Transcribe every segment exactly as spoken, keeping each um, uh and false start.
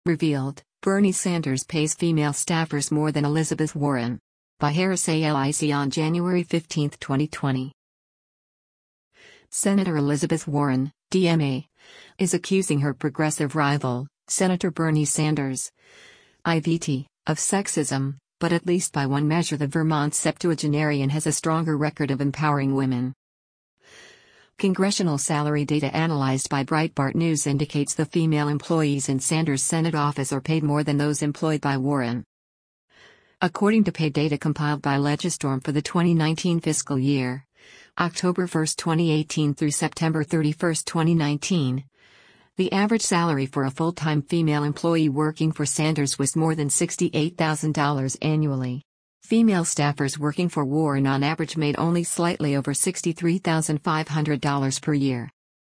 Revealed, Bernie Sanders pays female staffers more than Elizabeth Warren. By Harris A L I C on January fifteenth, twenty twenty. Senator Elizabeth Warren, D M A, is accusing her progressive rival, Senator Bernie Sanders, I V T, of sexism, but at least by one measure the Vermont septuagenarian has a stronger record of empowering women. Congressional salary data analyzed by Breitbart News indicates the female employees in Sanders' Senate office are paid more than those employed by Warren. According to pay data compiled by Legistorm for the twenty nineteen fiscal year, October first, twenty eighteen through September thirty-first, twenty nineteen, the average salary for a full-time female employee working for Sanders was more than sixty-eight thousand dollars annually. Female staffers working for Warren on average made only slightly over sixty-three thousand five hundred dollars per year.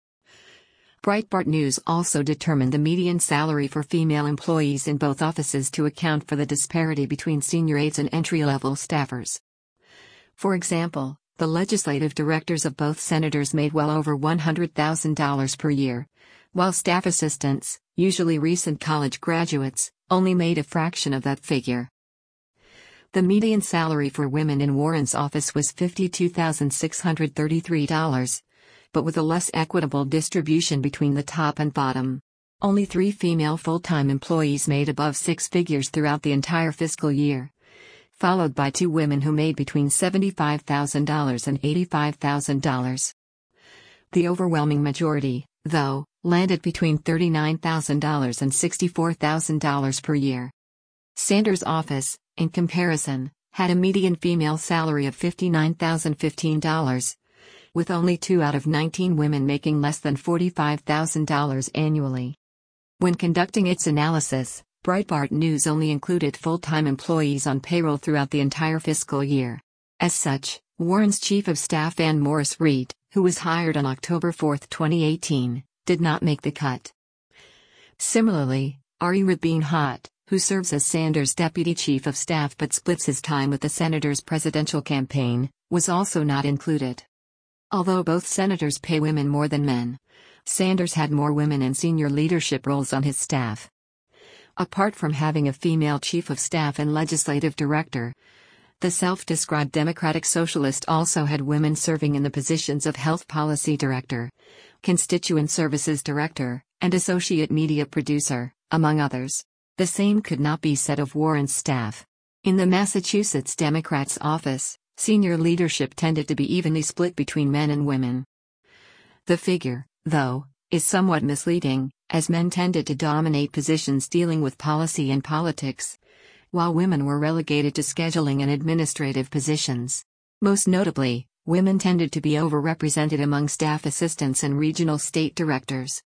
Breitbart News also determined the median salary for female employees in both offices to account for the disparity between senior aides and entry-level staffers. For example, the legislative directors of both senators made well over one hundred thousand dollars per year, while staff assistants, usually recent college graduates, only made a fraction of that figure. The median salary for women in Warren's office was fifty-two thousand six hundred thirty-three dollars, but with a less equitable distribution between the top and bottom. Only three female full-time employees made above six figures throughout the entire fiscal year, followed by two women who made between seventy-five thousand dollars and eighty-five thousand dollars. The overwhelming majority, though, landed between thirty-nine thousand dollars and sixty-four thousand dollars per year. Sanders' office, in comparison, had a median female salary of fifty-nine thousand fifteen dollars, with only two out of nineteen women making less than forty-five thousand dollars annually. When conducting its analysis, Breitbart News only included full-time employees on payroll throughout the entire fiscal year. As such, Warren's chief of staff Van Morris Reed, who was hired on October fourth, twenty eighteen, did not make the cut. Similarly, Ari Rabin-Hott, who serves as Sanders' deputy chief of staff but splits his time with the senator's presidential campaign, was also not included. Although both senators pay women more than men, Sanders had more women in senior leadership roles on his staff. Apart from having a female chief of staff and legislative director, the self-described Democratic Socialist also had women serving in the positions of Health Policy Director, Constituent Services Director, and Associate Media Producer, among others. The same could not be said of Warren's staff. In the Massachusetts Democrats' office, senior leadership tended to be evenly split between men and women. The figure, though, is somewhat misleading, as men tended to dominate positions dealing with policy and politics, while women were relegated to scheduling and administrative positions. Most notably, women tended to be overrepresented among staff assistants and regional state directors.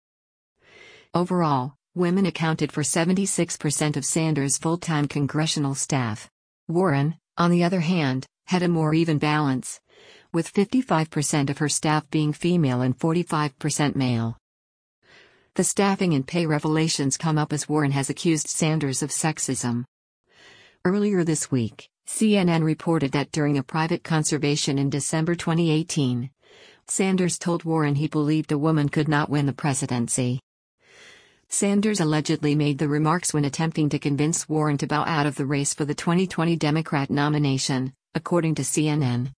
Overall, women accounted for seventy-six percent of Sanders' full-time congressional staff. Warren, on the other hand, had a more even balance, with fifty-five percent of her staff being female and forty-five percent male. The staffing and pay revelations come up as Warren has accused Sanders of sexism. Earlier this week, C N N reported that during a private conversation in December twenty eighteen, Sanders told Warren he believed a woman could not win the presidency. Sanders allegedly made the remarks when attempting to convince Warren to bow out of the race for the twenty twenty Democrat nomination, according to C N N.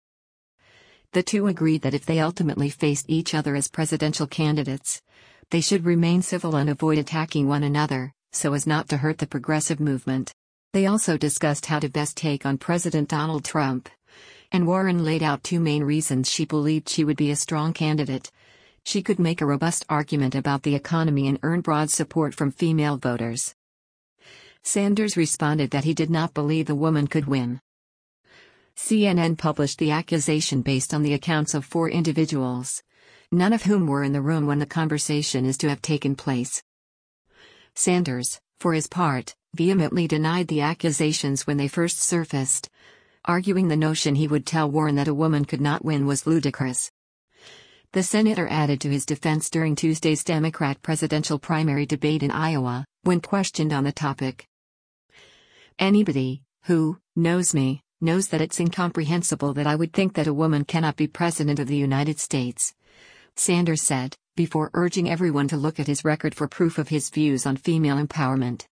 The two agreed that if they ultimately faced each other as presidential candidates, they should remain civil and avoid attacking one another, so as not to hurt the progressive movement. They also discussed how to best take on President Donald Trump, and Warren laid out two main reasons she believed she would be a strong candidate. She could make a robust argument about the economy and earn broad support from female voters. Sanders responded that he did not believe a woman could win. C N N published the accusation based on the accounts of four individuals, none of whom were in the room when the conversation is to have taken place. Sanders, for his part, vehemently denied the accusations when they first surfaced, arguing the notion he would tell Warren that a woman could not win was ludicrous. The senator added to his defense during Tuesday's Democrat presidential primary debate in Iowa, when questioned on the topic. "Anybody who knows me knows that it's incomprehensible that I would think that a woman cannot be president of the United States," Sanders said, before urging everyone to look at his record for proof of his views on female empowerment.